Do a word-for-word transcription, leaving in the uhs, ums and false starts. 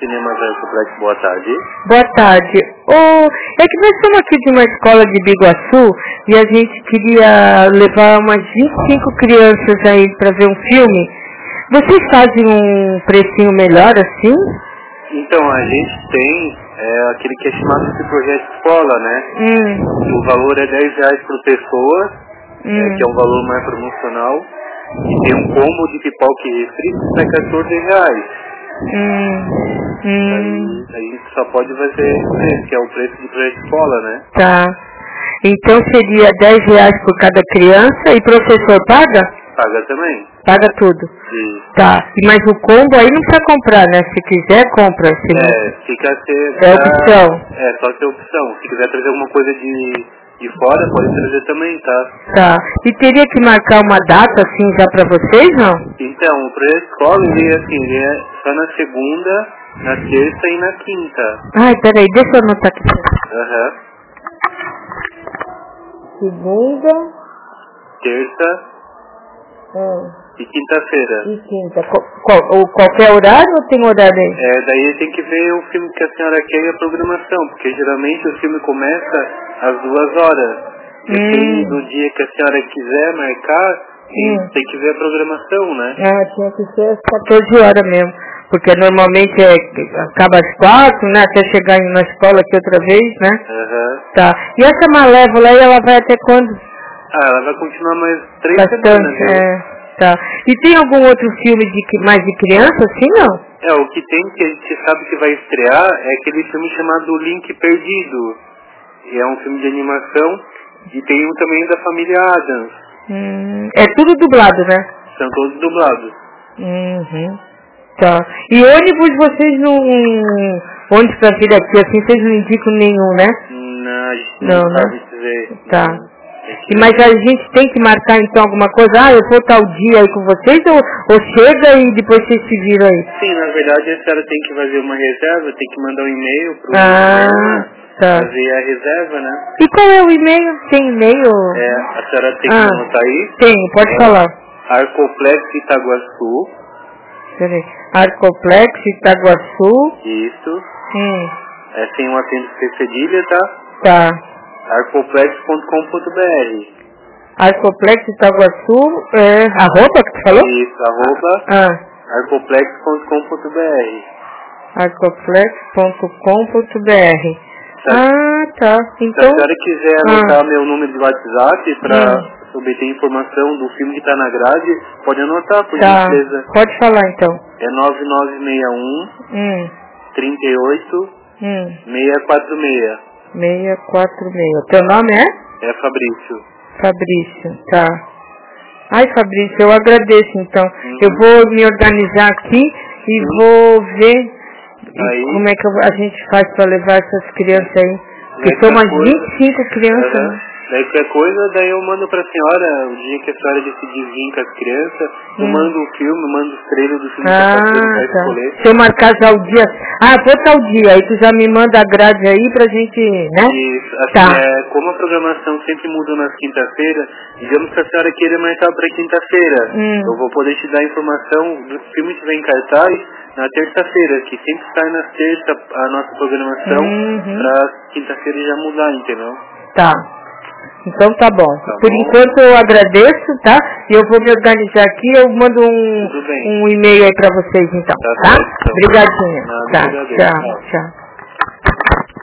Cinemas Arcoplex, boa tarde. Boa tarde. Oh, é que nós estamos aqui de uma escola de Biguaçu e a gente queria levar umas vinte e cinco crianças aí para ver um filme. Vocês fazem um precinho melhor assim? Então, a gente tem é, aquele que é chamado de projeto escola, né? Hum. O valor é dez reais por pessoa, Hum. é, que é um valor mais promocional. E tem um combo de pipoca e refri que custa quatorze reais. Hum. Hum. Aí a gente só pode fazer esse, que é o preço de projeto escola, né? Tá. Então seria dez reais por cada criança e professor paga? Paga também. Paga tudo. Sim. Tá. Mas o combo aí não precisa comprar, né? Se quiser, compra. Se não... É, fica a ser... É opção. É, só ter opção. Se quiser trazer alguma coisa de, de fora, pode trazer também, tá? Tá. E teria que marcar uma data assim já pra vocês, não? Então, o projeto escola, ele é assim, ele é só na segunda, na terça e na quinta. Ai, peraí, deixa eu anotar aqui. Aham. Segunda. Terça Hum. e quinta-feira. E quinta. Qual, qual, ou qualquer horário ou tem horário aí? É, daí tem que ver o filme que a senhora quer e a programação, porque geralmente o filme começa às duas horas. Depende Hum. do dia que a senhora quiser marcar, tem, Hum. tem que ver a programação, né? Ah, tinha que ser às quatorze horas mesmo. Porque normalmente é, acaba às quatro, né? Até chegar na escola aqui outra vez, né? Aham. Tá. E essa Malévola aí, ela vai até quando? Ah, ela vai continuar mais três Bastante, semanas, viu? é. Tá. E tem algum outro filme de mais de criança, assim, não? É, o que tem que a gente sabe que vai estrear é aquele filme chamado Link Perdido. E é um filme de animação e tem um também da família Adams. Hum, é tudo dublado, né? São todos dublados. Uhum. Tá. E ônibus vocês não... Ônibus pra vir aqui, assim, vocês não indicam nenhum, né? Não, a gente Não, não, né? sabe dizer. Tá. Não. É que- E, mas a gente tem que marcar então alguma coisa? Ah, eu vou tal dia aí com vocês ou, ou chega e depois vocês se viram aí? Sim, na verdade a senhora tem que fazer uma reserva, tem que mandar um e-mail pro Ah, cinema, tá. fazer a reserva, né? E qual é o e-mail? Tem e-mail? É, a senhora tem Ah. que anotar aí. Tem, pode É falar. Arcoplex Itaguaçu. Peraí. Arcoplex, Itaguaçu. Isso. Hum, É sem um acento de cedilha, tá? tá. arcoplex ponto com ponto br. Arcoplex, Itaguaçu, é... Arroba que tu falou? Isso, arroba Ah, arcoplex ponto com ponto br. arcoplex ponto com ponto br. Tá. Ah, tá. Se a Então... senhora quiser Ah. anotar meu número de WhatsApp para Hum. obter informação do filme que está na grade, pode anotar, por Tá. gentileza. Pode falar então. É nove nove seis um, Hum, três oito, hum. seis quatro seis. seis quatro seis. Teu nome é? É Fabrício. Fabrício, tá. Ai, Fabrício, eu agradeço então. Uhum. Eu vou me organizar aqui e Sim. vou ver e Aí- como é que eu- a gente faz para levar essas crianças aí. Porque Daí são umas qualquer coisa- vinte e cinco crianças, Aham. né? Daí qualquer coisa, daí eu mando pra senhora, o dia que a senhora decidir vir com as crianças, eu Hum. mando o filme, mando os trailers do filme que a Ah, senhora vai tá. escolher. Se eu marcar já o dia... Ah, vou tal dia, aí tu já me manda a grade aí pra gente, né? Isso, assim, Tá. é, como a programação sempre muda nas quinta-feiras, digamos que a senhora queira marcar para quinta-feira, Hum. eu vou poder te dar a informação do filme que vem em cartaz na terça-feira, que sempre sai na terça a nossa programação, Uhum. pra quinta-feira já mudar, entendeu? Tá. Então tá bom. Tá Por bom. enquanto eu agradeço, tá? E eu vou me organizar aqui, eu mando um, Tudo bem. um e-mail aí pra vocês então, Tá tá? certo, então. Obrigadinha. Nada, Tá, eu agradeço. tchau, Tchau. tchau.